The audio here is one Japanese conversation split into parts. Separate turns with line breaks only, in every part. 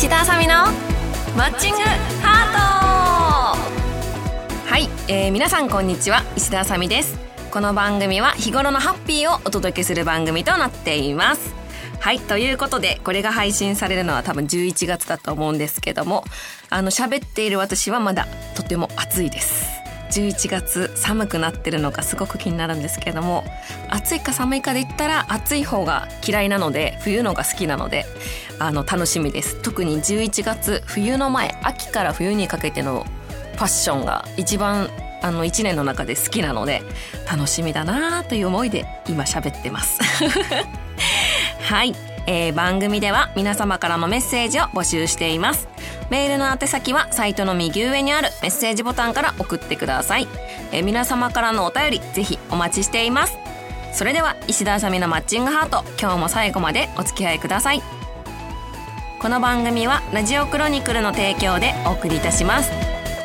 石田あさみのマッチングハート。はい、皆さんこんにちは、石田あさみです。この番組は日頃のハッピーをお届けする番組となっています。はい、ということでこれが配信されるのは多分11月だと思うんですけども、喋っている私はまだとても暑いです。11月寒くなってるのがすごく気になるんですけども、暑いか寒いかで言ったら暑い方が嫌いなので、冬のが好きなので楽しみです。特に11月、冬の前、秋から冬にかけてのファッションが一番1年の中で好きなので楽しみだなという思いで今喋ってますはい、番組では皆様からのメッセージを募集しています。メールの宛先はサイトの右上にあるメッセージボタンから送ってください。皆様からのお便りぜひお待ちしています。それでは石田あさみのマッチングハート、今日も最後までお付き合いください。この番組はラジオクロニクルの提供でお送りいたします。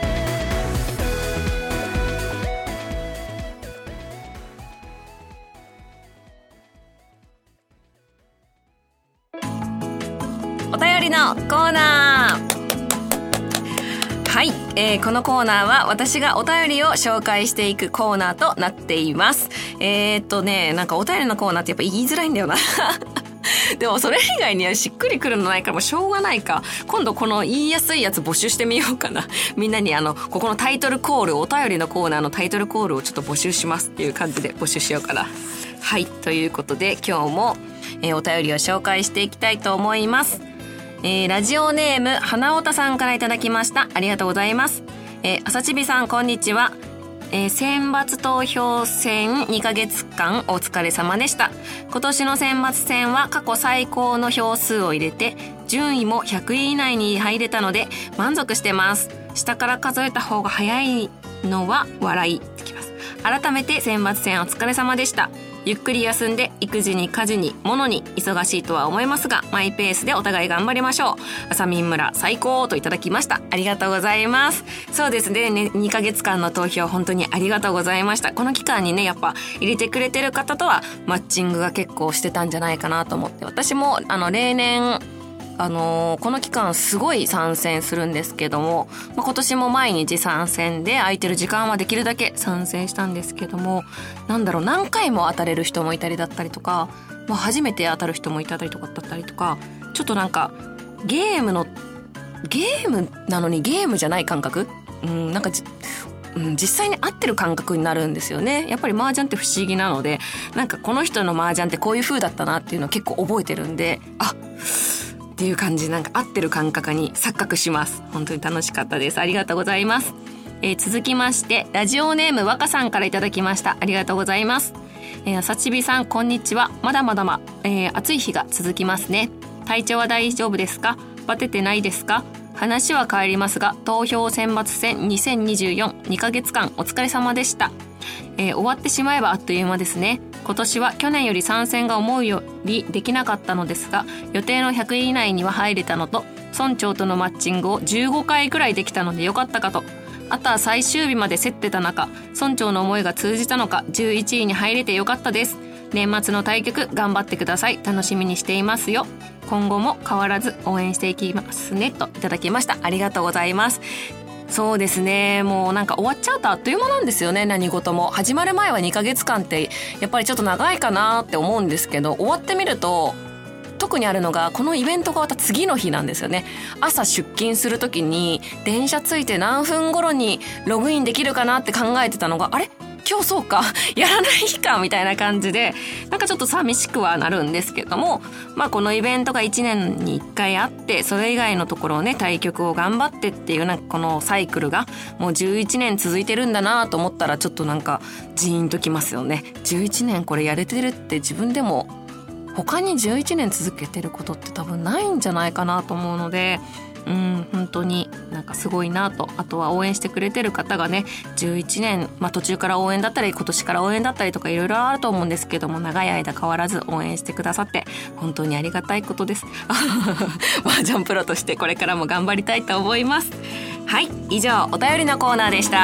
お便りのコーナー。はい、このコーナーは私がお便りを紹介していくコーナーとなっています。なんかお便りのコーナーってやっぱ言いづらいんだよなでもそれ以外にはしっくりくるのないからもうしょうがないか。今度この言いやすいやつ募集してみようかな。みんなにここのタイトルコール、お便りのコーナーのタイトルコールをちょっと募集しますっていう感じで募集しようかな。はい、ということで今日も、お便りを紹介していきたいと思います。ラジオネーム花尾田さんからいただきました。ありがとうございます。朝ちびさんこんにちは。選抜投票戦2ヶ月間お疲れ様でした。今年の選抜戦は過去最高の票数を入れて順位も100位以内に入れたので満足してます。下から数えた方が早いのは笑いってきます。改めて選抜戦お疲れ様でした。ゆっくり休んで育児に家事に物に忙しいとは思いますが、マイペースでお互い頑張りましょう。あさみん村最高といただきました。ありがとうございます。そうですね、2ヶ月間の投票本当にありがとうございました。この期間にね、やっぱ入れてくれてる方とはマッチングが結構してたんじゃないかなと思って、私も例年この期間すごい参戦するんですけども、今年も毎日参戦で空いてる時間はできるだけ参戦したんですけども、何回も当たれる人もいたりだったりとか、初めて当たる人もいたりとかだったりとか、ちょっとなんかゲームなのにゲームじゃない感覚、実際に合ってる感覚になるんですよね。やっぱり麻雀って不思議なので、なんかこの人の麻雀ってこういう風だったなっていうのを結構覚えてるんで、っていう感じ、なんか合ってる感覚に錯覚します。本当に楽しかったです。ありがとうございます。続きましてラジオネーム若さんからいただきました。ありがとうございます。さちびさんこんにちは。まだまだ暑い日が続きますね。体調は大丈夫ですか？バテてないですか？話は変わりますが、投票選抜戦2024、2ヶ月間お疲れ様でした。終わってしまえばあっという間ですね。今年は去年より参戦が思うよりできなかったのですが、予定の100位以内には入れたのと、村長とのマッチングを15回くらいできたのでよかったかと。あとは最終日まで競ってた中、村長の思いが通じたのか11位に入れてよかったです。年末の対局頑張ってください。楽しみにしていますよ。今後も変わらず応援していきますねといただきました。ありがとうございます。そうですね、もうなんか終わっちゃうとあっという間なんですよね。何事も始まる前は2ヶ月間ってやっぱりちょっと長いかなって思うんですけど、終わってみると特にあるのがこのイベントがまた次の日なんですよね。朝出勤する時に電車着いて何分頃にログインできるかなって考えてたのが、あれ今日そうかやらない日かみたいな感じで、なんかちょっと寂しくはなるんですけども、このイベントが1年に1回あって、それ以外のところをね、対局を頑張ってっていうなんかこのサイクルがもう11年続いてるんだなと思ったら、ちょっとなんかジーンときますよね。11年これやれてるって自分でも他に11年続けてることって多分ないんじゃないかなと思うので、本当になんかすごいなと。あとは応援してくれてる方がね、11年、途中から応援だったり今年から応援だったりとかいろいろあると思うんですけども、長い間変わらず応援してくださって本当にありがたいことです麻雀プロとしてこれからも頑張りたいと思います。はい、以上お便りのコーナーでした。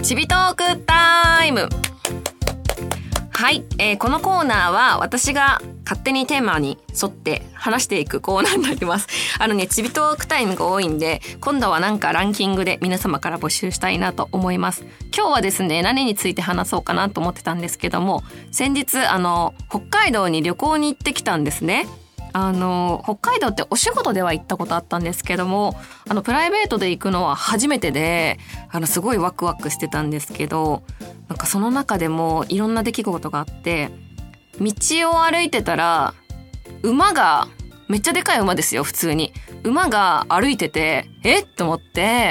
ちびトークタイム。はい、このコーナーは私が勝手にテーマに沿って話していくコーナーになります。ちびトークタイムが多いんで、今度はなんかランキングで皆様から募集したいなと思います。今日はですね、何について話そうかなと思ってたんですけども、先日北海道に旅行に行ってきたんですね。北海道ってお仕事では行ったことあったんですけども、プライベートで行くのは初めてで、すごいワクワクしてたんですけど、なんかその中でもいろんな出来事があって、道を歩いてたら、馬が、めっちゃでかい馬ですよ、普通に。馬が歩いてて、と思って、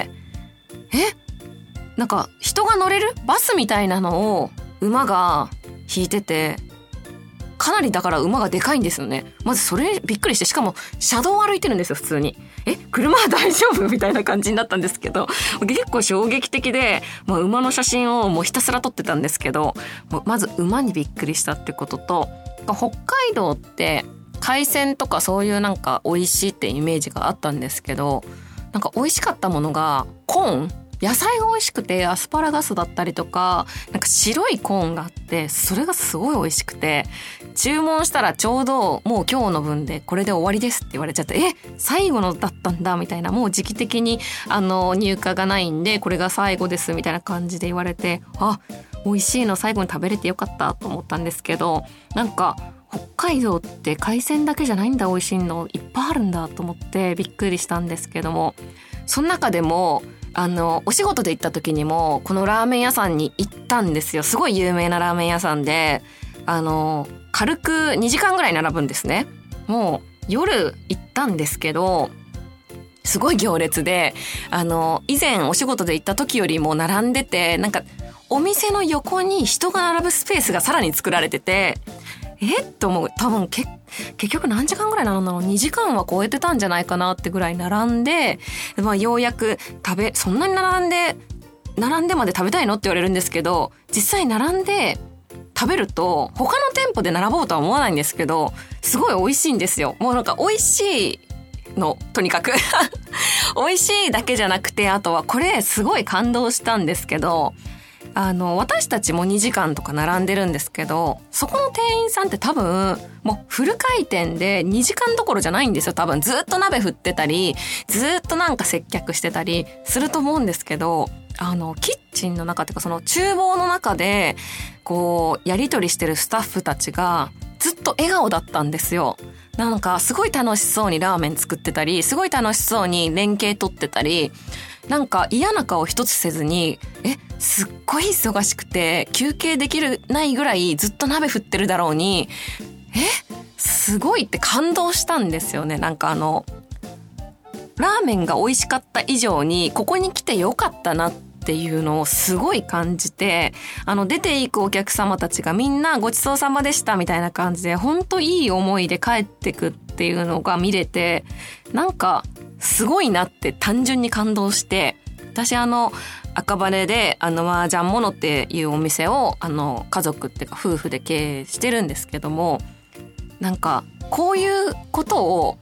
なんか人が乗れるバスみたいなのを馬が引いてて、かなりだから馬がでかいんですよね。まずそれびっくりして、しかも車道を歩いてるんですよ、普通に。車は大丈夫みたいな感じになったんですけど、結構衝撃的で、馬の写真をもうひたすら撮ってたんですけど、まず馬にびっくりしたってことと、北海道って海鮮とかそういうなんか美味しいってイメージがあったんですけど、なんか美味しかったものがコーン、野菜が美味しくて、アスパラガスだったりとか、なんか白いコーンがあって、それがすごい美味しくて、注文したらちょうどもう今日の分でこれで終わりですって言われちゃって、最後のだったんだみたいな、もう時期的に入荷がないんでこれが最後ですみたいな感じで言われて、美味しいの最後に食べれてよかったと思ったんですけど、なんか北海道って海鮮だけじゃないんだ、美味しいのいっぱいあるんだと思ってびっくりしたんですけども、その中でもお仕事で行った時にもこのラーメン屋さんに行ったんですよ。すごい有名なラーメン屋さんで、軽く2時間ぐらい並ぶんですね。もう夜行ったんですけど、すごい行列で、以前お仕事で行った時よりも並んでて、なんかお店の横に人が並ぶスペースがさらに作られてて、と思う。多分結局何時間ぐらい並んだの ?2 時間は超えてたんじゃないかなってぐらい並んで、ようやくそんなに並んでまで食べたいのって言われるんですけど、実際並んで食べると他の店舗で並ぼうとは思わないんですけど、すごい美味しいんですよ。もうなんか美味しいの、とにかく美味しいだけじゃなくて、あとはこれすごい感動したんですけど、私たちも2時間とか並んでるんですけど、そこの店員さんって多分もうフル回転で2時間どころじゃないんですよ。多分ずっと鍋振ってたり、ずっとなんか接客してたりすると思うんですけど、キッチンの中っていうかその厨房の中でこうやり取りしてるスタッフたちがずっと笑顔だったんですよ。なんかすごい楽しそうにラーメン作ってたり、すごい楽しそうに連携取ってたり、なんか嫌な顔一つせずに、すっごい忙しくて休憩できるないぐらいずっと鍋振ってるだろうに、すごいって感動したんですよね。なんかラーメンが美味しかった以上にここに来てよかったなっていうのをすごい感じて、出ていくお客様たちがみんなごちそうさまでしたみたいな感じで、ほんといい思いで帰ってくっていうのが見れて、なんかすごいなって単純に感動して、私赤羽で麻雀モノっていうお店を家族っていうか夫婦で経営してるんですけども、なんかこういうことを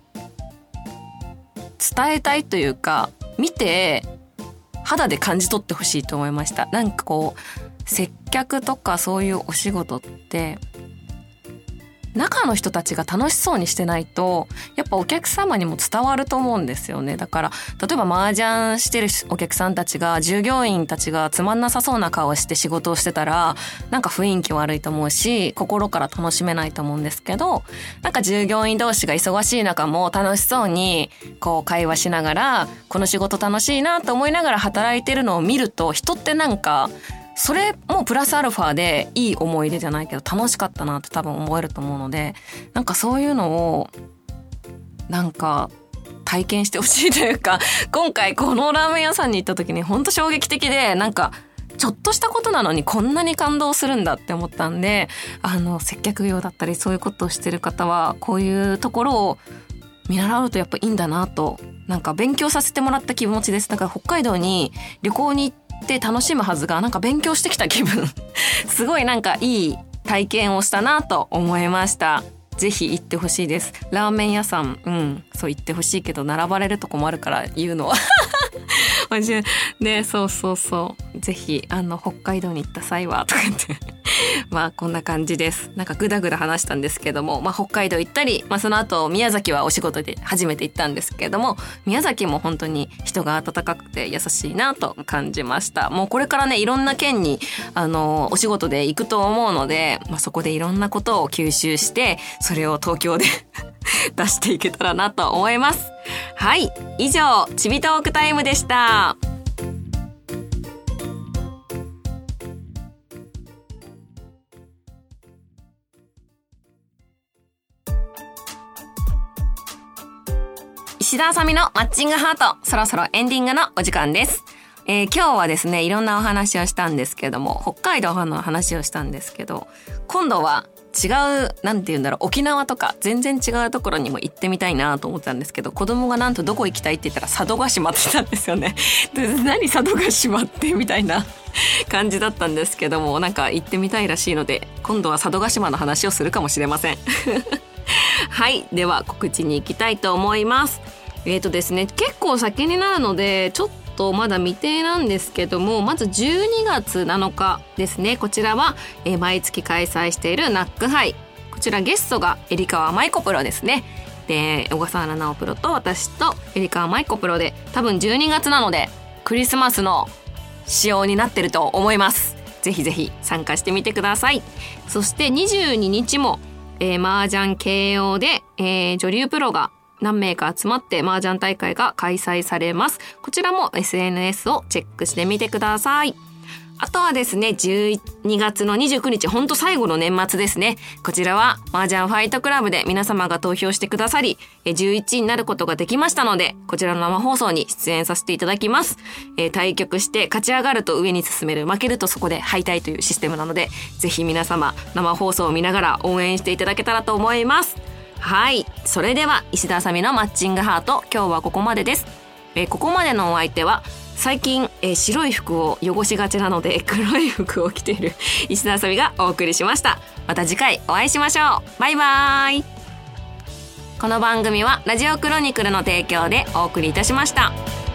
伝えたいというか、見て肌で感じ取ってほしいと思いました。なんかこう接客とかそういうお仕事って中の人たちが楽しそうにしてないと、やっぱお客様にも伝わると思うんですよね。だから例えば麻雀してるお客さんたちが、従業員たちがつまんなさそうな顔して仕事をしてたら、なんか雰囲気悪いと思うし、心から楽しめないと思うんですけど、なんか従業員同士が忙しい中も楽しそうにこう会話しながら、この仕事楽しいなと思いながら働いてるのを見ると、人ってなんかそれもプラスアルファでいい思い出じゃないけど楽しかったなって多分思えると思うので、なんかそういうのをなんか体験してほしいというか、今回このラーメン屋さんに行った時に本当衝撃的で、なんかちょっとしたことなのにこんなに感動するんだって思ったんで、接客業だったりそういうことをしてる方はこういうところを見習うとやっぱいいんだなと、なんか勉強させてもらった気持ちです。だから北海道に旅行に行って楽しむはずが、なんか勉強してきた気分すごいなんかいい体験をしたなと思いました。ぜひ行ってほしいです。ラーメン屋さん、そう行ってほしいけど並ばれると困るから言うのはね、そうそうそう。ぜひ、北海道に行った際は、とか言って。まあ、こんな感じです。なんかぐだぐだ話したんですけども、まあ、北海道行ったり、まあ、その後、宮崎はお仕事で初めて行ったんですけども、宮崎も本当に人が温かくて優しいなと感じました。もうこれからね、いろんな県に、お仕事で行くと思うので、まあ、そこでいろんなことを吸収して、それを東京で出していけたらなと思います。はい。以上、ちびトークタイムでした。石田あさみのマッチングハート、そろそろエンディングのお時間です。今日はですね、いろんなお話をしたんですけども、北海道の話をしたんですけど、今度は違う、なんて言うんだろう、沖縄とか全然違うところにも行ってみたいなと思ってたんですけど、子供がなんとどこ行きたいって言ったら佐渡島って言ったんですよね。で、何佐渡島ってみたいな感じだったんですけども、なんか行ってみたいらしいので、今度は佐渡島の話をするかもしれません。はい、では告知に行きたいと思います。ですね、結構先になるのでちょっとまだ未定なんですけども、まず12月7日ですね。こちらは、毎月開催しているナックハイ。こちらゲストがエリカワマイコプロですね。で、小笠原直プロと私とエリカワマイコプロで、多分12月なのでクリスマスの仕様になってると思います。ぜひぜひ参加してみてください。そして22日も、麻雀慶応で、女流プロが何名か集まって麻雀大会が開催されます。こちらも SNS をチェックしてみてください。あとはですね、12月の29日、ほんと最後の年末ですね。こちらは麻雀ファイトクラブで皆様が投票してくださり、11位になることができましたので、こちらの生放送に出演させていただきます。対局して勝ち上がると上に進める、負けるとそこで敗退というシステムなので、ぜひ皆様生放送を見ながら応援していただけたらと思います。はい。それでは、石田あさみのマッチングハート、今日はここまでです。ここまでのお相手は、最近、白い服を汚しがちなので、黒い服を着ている石田あさみがお送りしました。また次回お会いしましょう。バイバーイ。この番組は、ラジオクロニクルの提供でお送りいたしました。